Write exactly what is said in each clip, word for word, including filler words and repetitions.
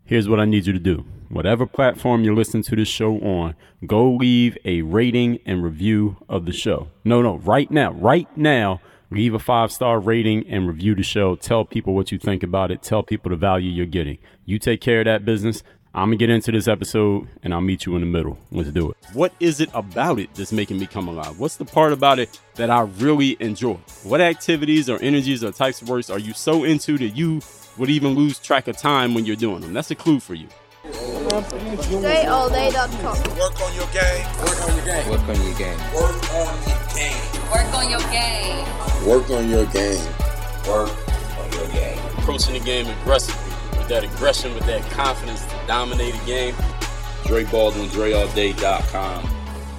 Here's what I need you to do. Whatever platform you're listening to this show on, go leave a rating and review of the show. No, no, right now, right now, leave a five-star rating and review the show. Tell people what you think about it. Tell people the value you're getting. You take care of that business. I'm going to get into this episode, and I'll meet you in the middle. Let's do it. What is it about it that's making me come alive? What's the part about it that I really enjoy? What activities or energies or types of works are you so into that you would even lose track of time when you're doing them? That's a clue for you. Dre All Day dot com. Work on your game. Work on your game. Work on your game. Work on your game. Work on your game. Work on your game. Work on your game. Approaching the game aggressively, with that aggression, with that confidence to dominate a game. Dre Baldwin, Dre All Day dot com.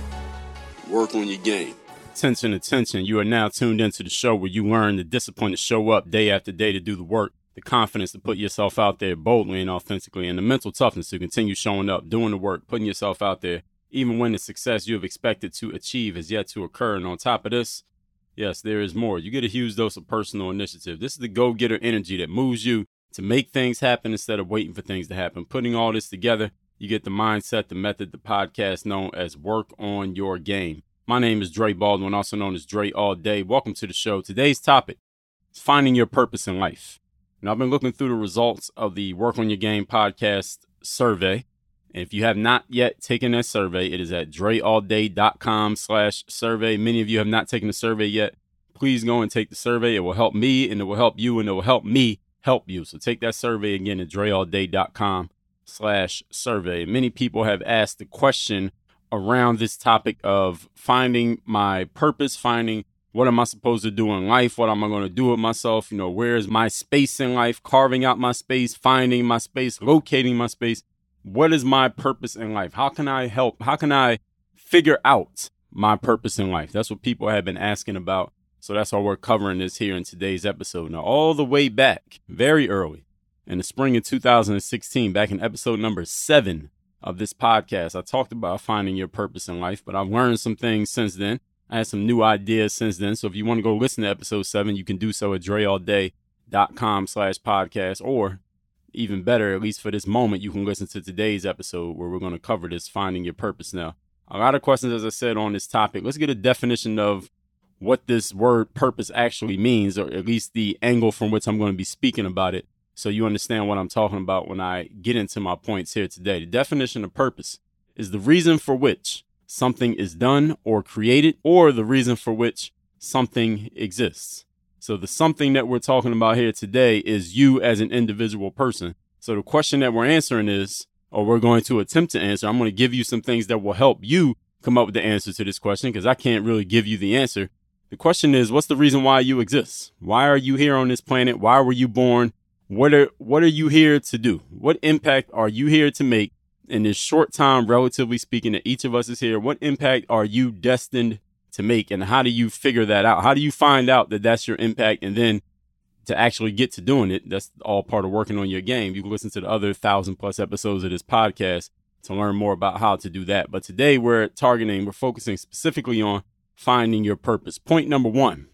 Work on your game. Attention, attention. You are now tuned into the show where you learn the discipline to show up day after day to do the work, the confidence to put yourself out there boldly and authentically, and the mental toughness to continue showing up, doing the work, putting yourself out there, even when the success you have expected to achieve is yet to occur. And on top of this, yes, there is more. You get a huge dose of personal initiative. This is the go-getter energy that moves you to make things happen instead of waiting for things to happen. Putting all this together, you get the mindset, the method, the podcast known as Work on Your Game. My name is Dre Baldwin, also known as Dre All Day. Welcome to the show. Today's topic is finding your purpose in life. Now, I've been looking through the results of the Work on Your Game podcast survey. And if you have not yet taken that survey, it is at Dre All Day dot com slash survey. Many of you have not taken the survey yet. Please go and take the survey. It will help me and it will help you and it will help me help you. So take that survey again at Dre All Day dot com slash survey. Many people have asked the question around this topic of finding my purpose, finding what am I supposed to do in life? What am I going to do with myself? You know, where is my space in life? Carving out my space, finding my space, locating my space. What is my purpose in life? How can I help? How can I figure out my purpose in life? That's what people have been asking about. So that's why we're covering this here in today's episode. Now, all the way back, very early in the spring of two thousand sixteen, back in episode number seven of this podcast, I talked about finding your purpose in life, but I've learned some things since then. I had some new ideas since then. So if you want to go listen to episode seven, you can do so at Dre All Day dot com slash podcast, or even better, at least for this moment, you can listen to today's episode where we're going to cover this finding your purpose. Now, a lot of questions, as I said, on this topic. Let's get a definition of what this word purpose actually means, or at least the angle from which I'm going to be speaking about it, so you understand what I'm talking about when I get into my points here today. The definition of purpose is the reason for which something is done or created, or the reason for which something exists. So the something that we're talking about here today is you as an individual person. So the question that we're answering is, or we're going to attempt to answer, I'm going to give you some things that will help you come up with the answer to this question, because I can't really give you the answer. The question is, what's the reason why you exist? Why are you here on this planet? Why were you born? What are, what are you here to do? What impact are you here to make in this short time, relatively speaking, that each of us is here? What impact are you destined to make? And how do you figure that out? How do you find out that that's your impact? And then to actually get to doing it, that's all part of working on your game. You can listen to the other thousand plus episodes of this podcast to learn more about how to do that. But today we're targeting, we're focusing specifically on finding your purpose. Point number one,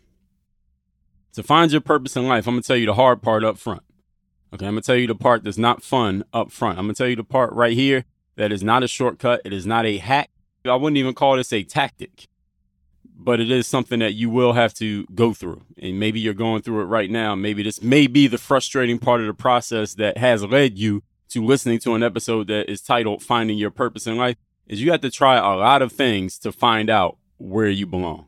to find your purpose in life, I'm going to tell you the hard part up front. Okay, I'm going to tell you the part that's not fun up front. I'm going to tell you the part right here that is not a shortcut. It is not a hack. I wouldn't even call this a tactic, but it is something that you will have to go through. And maybe you're going through it right now. Maybe this may be the frustrating part of the process that has led you to listening to an episode that is titled Finding Your Purpose in Life, is you have to try a lot of things to find out where you belong.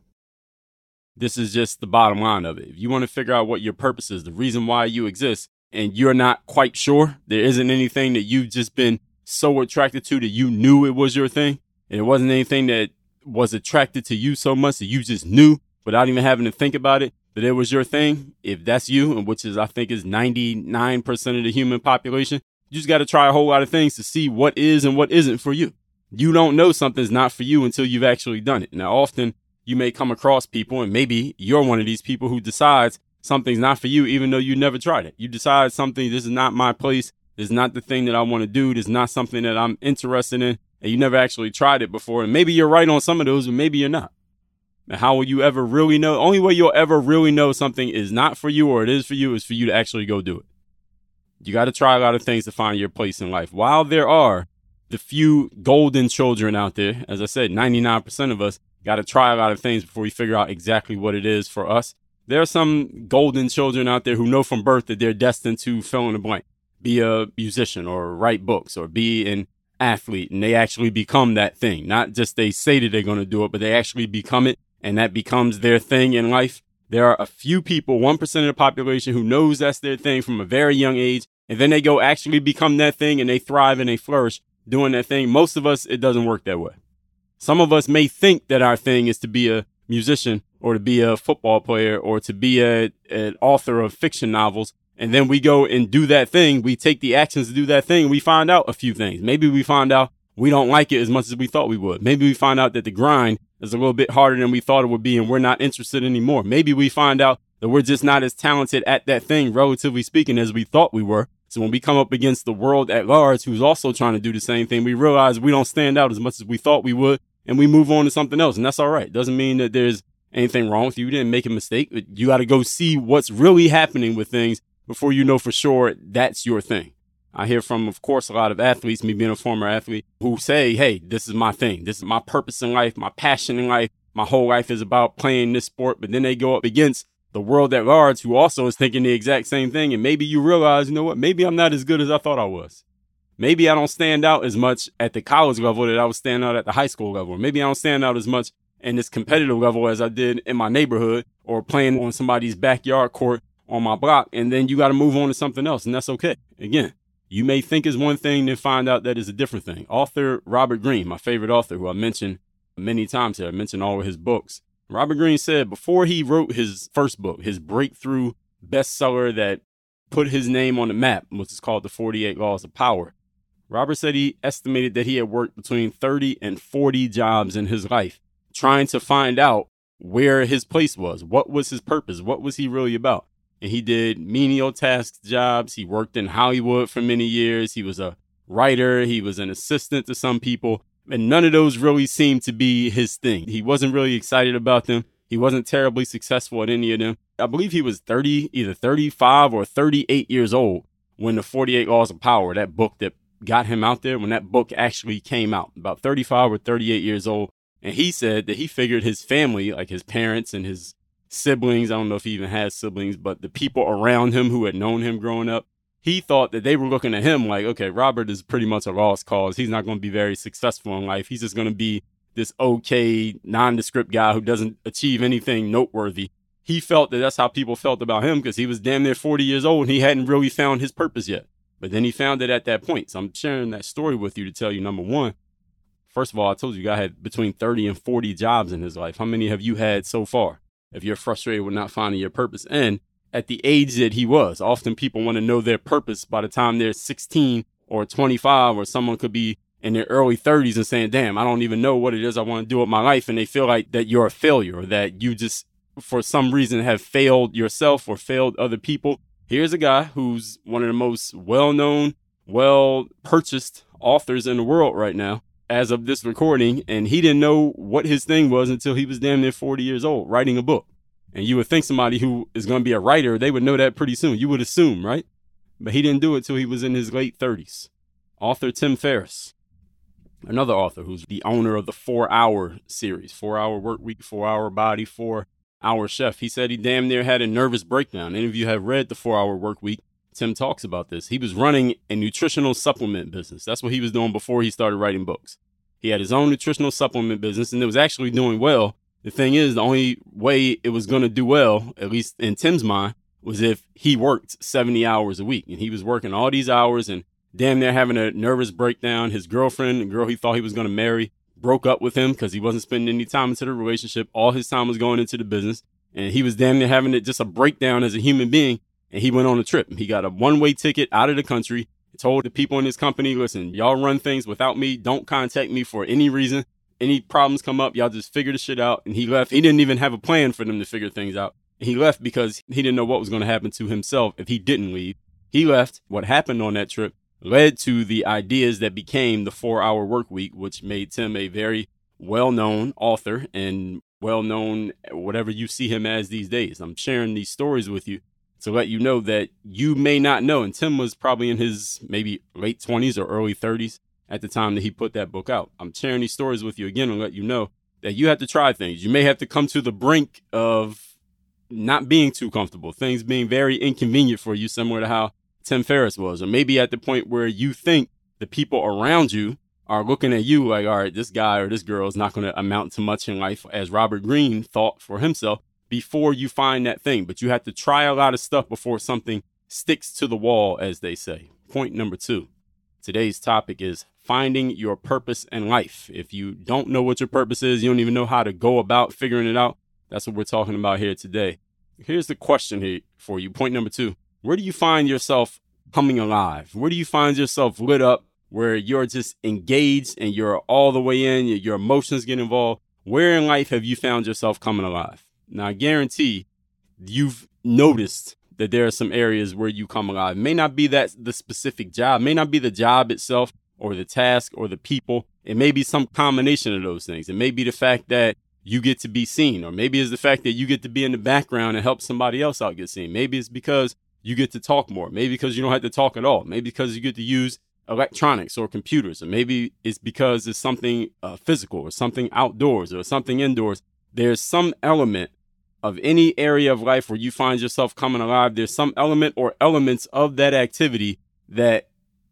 This is just the bottom line of it. If you want to figure out what your purpose is, the reason why you exist, and you're not quite sure, there isn't anything that you've just been so attracted to that you knew it was your thing, and it wasn't anything that was attracted to you so much that you just knew without even having to think about it that it was your thing. If that's you, and which is, I think, is ninety-nine percent of the human population, you just got to try a whole lot of things to see what is and what isn't for you. You don't know something's not for you until you've actually done it. Now, often you may come across people, and maybe you're one of these people who decides something's not for you, even though you never tried it. You decide something, this is not my place. This is not the thing that I want to do. This is not something that I'm interested in. And you never actually tried it before. And maybe you're right on some of those, but maybe you're not. Now, how will you ever really know? Only way you'll ever really know something is not for you or it is for you is for you to actually go do it. You got to try a lot of things to find your place in life. While there are the few golden children out there, as I said, ninety-nine percent of us got to try a lot of things before we figure out exactly what it is for us. There are some golden children out there who know from birth that they're destined to fill in the blank, be a musician or write books or be an athlete, and they actually become that thing. Not just they say that they're going to do it, but they actually become it, and that becomes their thing in life. There are a few people, one percent of the population, who knows that's their thing from a very young age, and then they go actually become that thing, and they thrive and they flourish doing that thing. Most of us, it doesn't work that way. Some of us may think that our thing is to be a musician or to be a football player or to be a, an author of fiction novels. And then we go and do that thing. We take the actions to do that thing. We find out a few things. Maybe we find out we don't like it as much as we thought we would. Maybe we find out that the grind is a little bit harder than we thought it would be and we're not interested anymore. Maybe we find out that we're just not as talented at that thing, relatively speaking, as we thought we were. So when we come up against the world at large, who's also trying to do the same thing, we realize we don't stand out as much as we thought we would, and we move on to something else. And that's all right. Doesn't mean that there's anything wrong with you. You didn't make a mistake. But you got to go see what's really happening with things before you know for sure that's your thing. I hear from, of course, a lot of athletes, me being a former athlete, who say, hey, this is my thing. This is my purpose in life, my passion in life. My whole life is about playing this sport. But then they go up against the world at large, who also is thinking the exact same thing. And maybe you realize, you know what, maybe I'm not as good as I thought I was. Maybe I don't stand out as much at the college level that I was standing out at the high school level. Maybe I don't stand out as much in this competitive level as I did in my neighborhood or playing on somebody's backyard court on my block. And then you got to move on to something else. And that's okay. Again, you may think is one thing, then find out that is a different thing. Author Robert Greene, my favorite author, who I mentioned many times here, I mentioned all of his books. Robert Greene said before he wrote his first book, his breakthrough bestseller that put his name on the map, which is called The forty-eight Laws of Power, Robert said he estimated that he had worked between thirty and forty jobs in his life, trying to find out where his place was. What was his purpose? What was he really about? And he did menial task jobs. He worked in Hollywood for many years. He was a writer. He was an assistant to some people. And none of those really seemed to be his thing. He wasn't really excited about them. He wasn't terribly successful at any of them. I believe he was thirty, either thirty-five or thirty-eight years old when The forty-eight Laws of Power, that book that got him out there, when that book actually came out, about thirty-five or thirty-eight years old. And he said that he figured his family, like his parents and his siblings, I don't know if he even has siblings, but the people around him who had known him growing up, he thought that they were looking at him like, okay, Robert is pretty much a lost cause. He's not going to be very successful in life. He's just going to be this okay, nondescript guy who doesn't achieve anything noteworthy. He felt that that's how people felt about him because he was damn near forty years old and he hadn't really found his purpose yet. But then he found it at that point. So I'm sharing that story with you to tell you, number one, first of all, I told you, guy had between thirty and forty jobs in his life. How many have you had so far? If you're frustrated with not finding your purpose, and at the age that he was, often people want to know their purpose by the time they're sixteen or twenty-five, or someone could be in their early thirties and saying, damn, I don't even know what it is I want to do with my life. And they feel like that you're a failure or that you just, for some reason, have failed yourself or failed other people. Here's a guy who's one of the most well-known, well-purchased authors in the world right now, as of this recording, and he didn't know what his thing was until he was damn near forty years old, writing a book. And you would think somebody who is going to be a writer, they would know that pretty soon. You would assume, right? But he didn't do it till he was in his late thirties. Author Tim Ferriss, another author who's the owner of the four-hour series, four-hour work week, four-hour body, four-hour chef. He said he damn near had a nervous breakdown. Any of you have read the four-hour work week, Tim talks about this. He was running a nutritional supplement business. That's what he was doing before he started writing books. He had his own nutritional supplement business, and it was actually doing well. The thing is, the only way it was going to do well, at least in Tim's mind, was if he worked seventy hours a week. And he was working all these hours and damn near having a nervous breakdown. His girlfriend, the girl he thought he was going to marry, broke up with him because he wasn't spending any time into the relationship. All his time was going into the business. And he was damn near having it just a breakdown as a human being. And he went on a trip. He got a one-way ticket out of the country. He told the people in his company, listen, y'all run things without me. Don't contact me for any reason. Any problems come up, y'all just figure the shit out. And he left. He didn't even have a plan for them to figure things out. He left because he didn't know what was going to happen to himself if he didn't leave. He left. What happened on that trip led to the ideas that became the four-hour work week, which made Tim a very well-known author and well-known whatever you see him as these days. I'm sharing these stories with you to to let you know that you may not know. And Tim was probably in his maybe late twenties or early thirties at the time that he put that book out. I'm sharing these stories with you again to let you know that you have to try things. You may have to come to the brink of not being too comfortable, things being very inconvenient for you, similar to how Tim Ferriss was, or maybe at the point where you think the people around you are looking at you like, all right, this guy or this girl is not going to amount to much in life, as Robert Greene thought for himself, before you find that thing. But you have to try a lot of stuff before something sticks to the wall, as they say. Point number two. Today's topic is finding your purpose in life. If you don't know what your purpose is, you don't even know how to go about figuring it out, that's what we're talking about here today. Here's the question here for you. Point number two. Where do you find yourself coming alive? Where do you find yourself lit up, where you're just engaged and you're all the way in, your emotions get involved? Where in life have you found yourself coming alive? Now, I guarantee you've noticed that there are some areas where you come alive. It may not be that the specific job, may not be the job itself or the task or the people. It may be some combination of those things. It may be the fact that you get to be seen, or maybe it's the fact that you get to be in the background and help somebody else out get seen. Maybe it's because you get to talk more. Maybe because you don't have to talk at all. Maybe because you get to use electronics or computers, or maybe it's because it's something uh, physical or something outdoors or something indoors. There's some element of any area of life where you find yourself coming alive. There's some element or elements of that activity that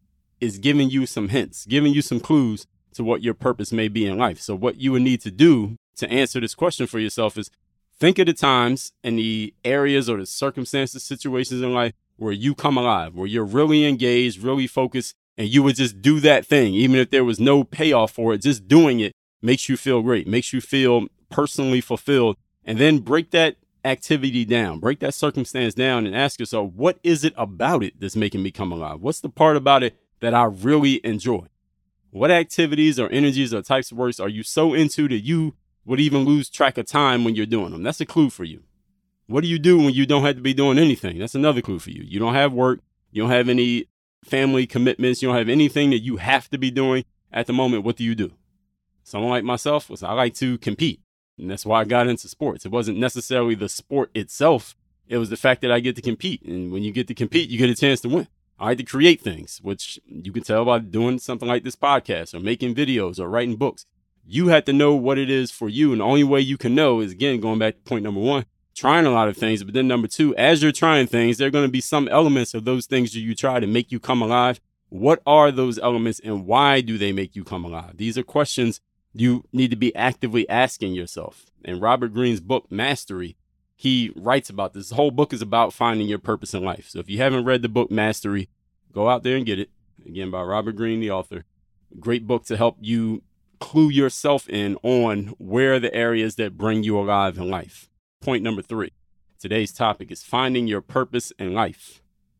is giving you some hints, giving you some clues to what your purpose may be in life. So what you would need to do to answer this question for yourself is think of the times and the areas or the circumstances, situations in life where you come alive, where you're really engaged, really focused, and you would just do that thing. Even if there was no payoff for it, just doing it makes you feel great, makes you feel personally fulfilled. And then break that activity down, break that circumstance down, and ask yourself, what is it about it that's making me come alive? What's the part about it that I really enjoy? What activities or energies or types of works are you so into that you would even lose track of time when you're doing them? That's a clue for you. What do you do when you don't have to be doing anything? That's another clue for you. You don't have work. You don't have any family commitments. You don't have anything that you have to be doing at the moment. What do you do? Someone like myself, I like to compete. And that's why I got into sports. It wasn't necessarily the sport itself. It was the fact that I get to compete. And when you get to compete, you get a chance to win. I like to create things, which you can tell by doing something like this podcast or making videos or writing books. You have to know what it is for you. And the only way you can know is, again, going back to point number one, trying a lot of things. But then number two, as you're trying things, there are going to be some elements of those things that you try to make you come alive. What are those elements and why do they make you come alive? These are questions you need to be actively asking yourself. In Robert Greene's book, Mastery, he writes about this. The whole book is about finding your purpose in life. So if you haven't read the book, Mastery, go out there and get it. Again, by Robert Greene, the author. Great book to help you clue yourself in on where are the areas that bring you alive in life. Point number three. Today's topic is finding your purpose in life.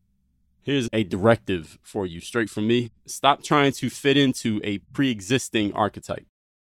Here's a directive for you straight from me. Stop trying to fit into a pre-existing archetype.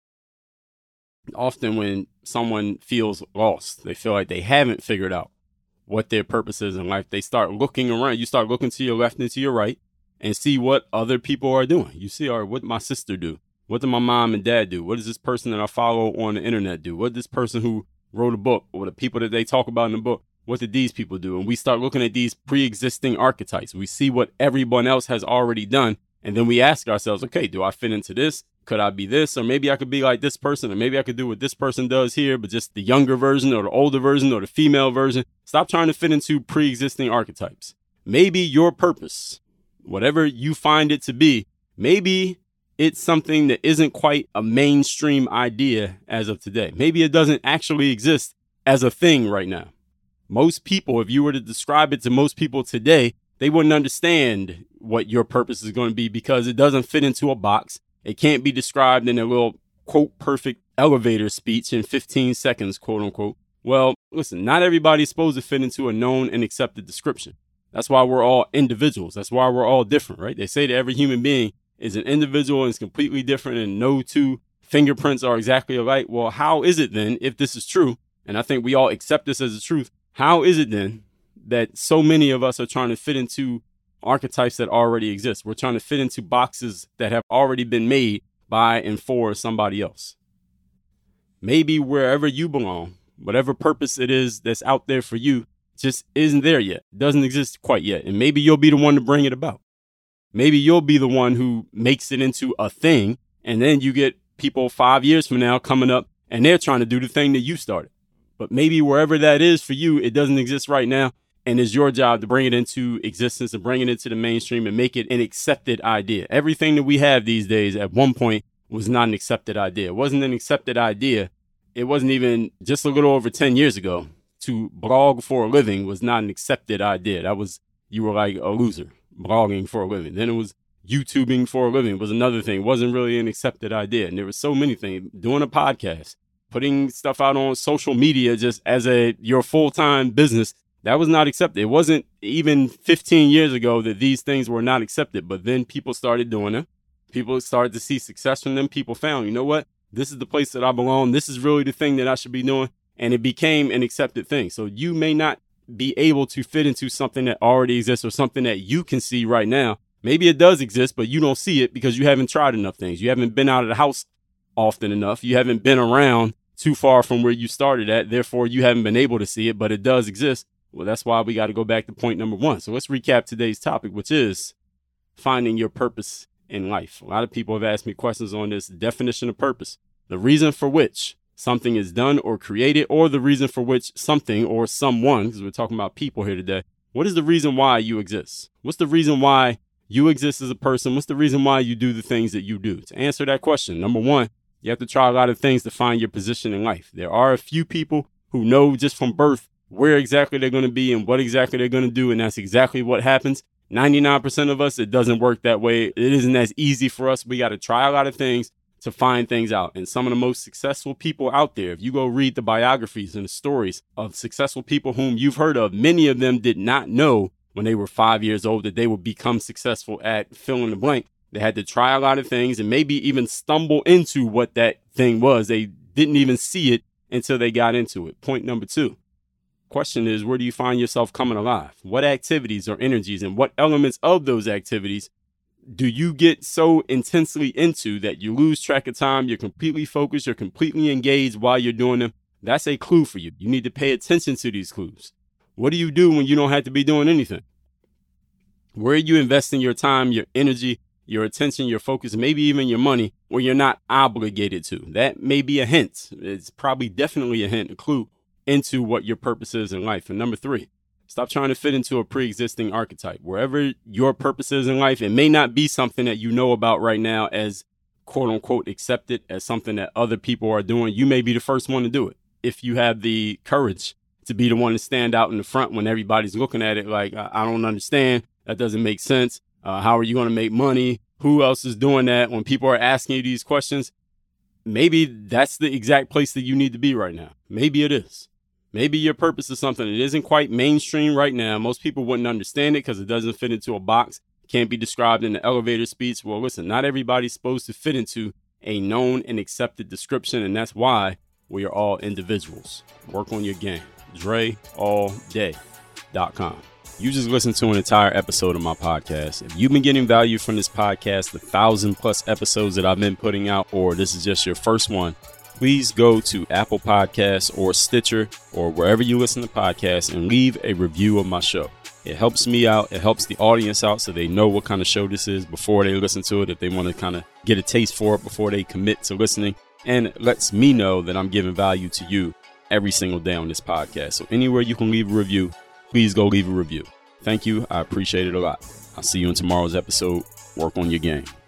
Often when someone feels lost, they feel like they haven't figured out what their purpose is in life, they start looking around. You start looking to your left and to your right and see what other people are doing. You see, all right, what did my sister do? What did my mom and dad do? What does this person that I follow on the internet do? What did this person who wrote a book, or the people that they talk about in the book, what did these people do? And we start looking at these pre-existing archetypes. We see what everyone else has already done. And then we ask ourselves, okay, do I fit into this? Could I be this? Or maybe I could be like this person, or maybe I could do what this person does here, but just the younger version or the older version or the female version. Stop trying to fit into pre-existing archetypes. Maybe your purpose, whatever you find it to be, maybe it's something that isn't quite a mainstream idea as of today. Maybe it doesn't actually exist as a thing right now. Most people, if you were to describe it to most people today, they wouldn't understand what your purpose is going to be because it doesn't fit into a box. It can't be described in a little, quote, perfect elevator speech in fifteen seconds, quote unquote. Well, listen, not everybody's supposed to fit into a known and accepted description. That's why we're all individuals. That's why we're all different, right? They say that every human being is an individual and is completely different and no two fingerprints are exactly alike. Well, how is it then, if this is true, and I think we all accept this as a truth, how is it then that so many of us are trying to fit into archetypes that already exist? We're trying to fit into boxes that have already been made by and for somebody else. Maybe wherever you belong, whatever purpose it is that's out there for you, just isn't there yet. Doesn't exist quite yet. And maybe you'll be the one to bring it about. Maybe you'll be the one who makes it into a thing. And then you get people five years from now coming up and they're trying to do the thing that you started. But maybe wherever that is for you, it doesn't exist right now. And it's your job to bring it into existence and bring it into the mainstream and make it an accepted idea. Everything that we have these days at one point was not an accepted idea. It wasn't an accepted idea. It wasn't even just a little over ten years ago. To blog for a living was not an accepted idea. That was, you were like a loser, blogging for a living. Then it was YouTubing for a living was another thing. It wasn't really an accepted idea. And there were so many things. Doing a podcast, putting stuff out on social media just as a your full-time business, that was not accepted. It wasn't even fifteen years ago that these things were not accepted. But then people started doing them. People started to see success from them. People found, you know what? This is the place that I belong. This is really the thing that I should be doing. And it became an accepted thing. So you may not be able to fit into something that already exists or something that you can see right now. Maybe it does exist, but you don't see it because you haven't tried enough things. You haven't been out of the house often enough. You haven't been around too far from where you started at. Therefore, you haven't been able to see it, but it does exist. Well, that's why we got to go back to point number one. So let's recap today's topic, which is finding your purpose in life. A lot of people have asked me questions on this definition of purpose, the reason for which something is done or created, or the reason for which something or someone, because we're talking about people here today, what is the reason why you exist? What's the reason why you exist as a person? What's the reason why you do the things that you do? To answer that question, number one, you have to try a lot of things to find your position in life. There are a few people who know just from birth where exactly they're going to be and what exactly they're going to do, and that's exactly what happens. ninety-nine percent of us, it doesn't work that way. It isn't as easy for us. We got to try a lot of things to find things out. And some of the most successful people out there, if you go read the biographies and the stories of successful people whom you've heard of, many of them did not know when they were five years old that they would become successful at fill in the blank. They had to try a lot of things and maybe even stumble into what that thing was. They didn't even see it until they got into it. Point number two. Question is, where do you find yourself coming alive? What activities or energies and what elements of those activities do you get so intensely into that you lose track of time? You're completely focused. You're completely engaged while you're doing them. That's a clue for you. You need to pay attention to these clues. What do you do when you don't have to be doing anything? Where are you investing your time, your energy, your attention, your focus, maybe even your money where you're not obligated to? That may be a hint. It's probably definitely a hint, a clue into what your purpose is in life. And number three, stop trying to fit into a pre-existing archetype. Wherever your purpose is in life, it may not be something that you know about right now as quote unquote accepted, as something that other people are doing. You may be the first one to do it if you have the courage to be the one to stand out in the front when everybody's looking at it like, I, I don't understand. That doesn't make sense. Uh, how are you going to make money? Who else is doing that? When people are asking you these questions, maybe that's the exact place that you need to be right now. Maybe it is. Maybe your purpose is something that isn't quite mainstream right now. Most people wouldn't understand it because it doesn't fit into a box. Can't be described in the elevator speech. Well, listen, not everybody's supposed to fit into a known and accepted description. And that's why we are all individuals. Work on your game. Dre All Day dot com. You just listened to an entire episode of my podcast. If you've been getting value from this podcast, the thousand plus episodes that I've been putting out, or this is just your first one, please go to Apple Podcasts or Stitcher or wherever you listen to podcasts and leave a review of my show. It helps me out. It helps the audience out so they know what kind of show this is before they listen to it, if they want to kind of get a taste for it before they commit to listening. And it lets me know that I'm giving value to you every single day on this podcast. So anywhere you can leave a review, please go leave a review. Thank you. I appreciate it a lot. I'll see you in tomorrow's episode. Work on your game.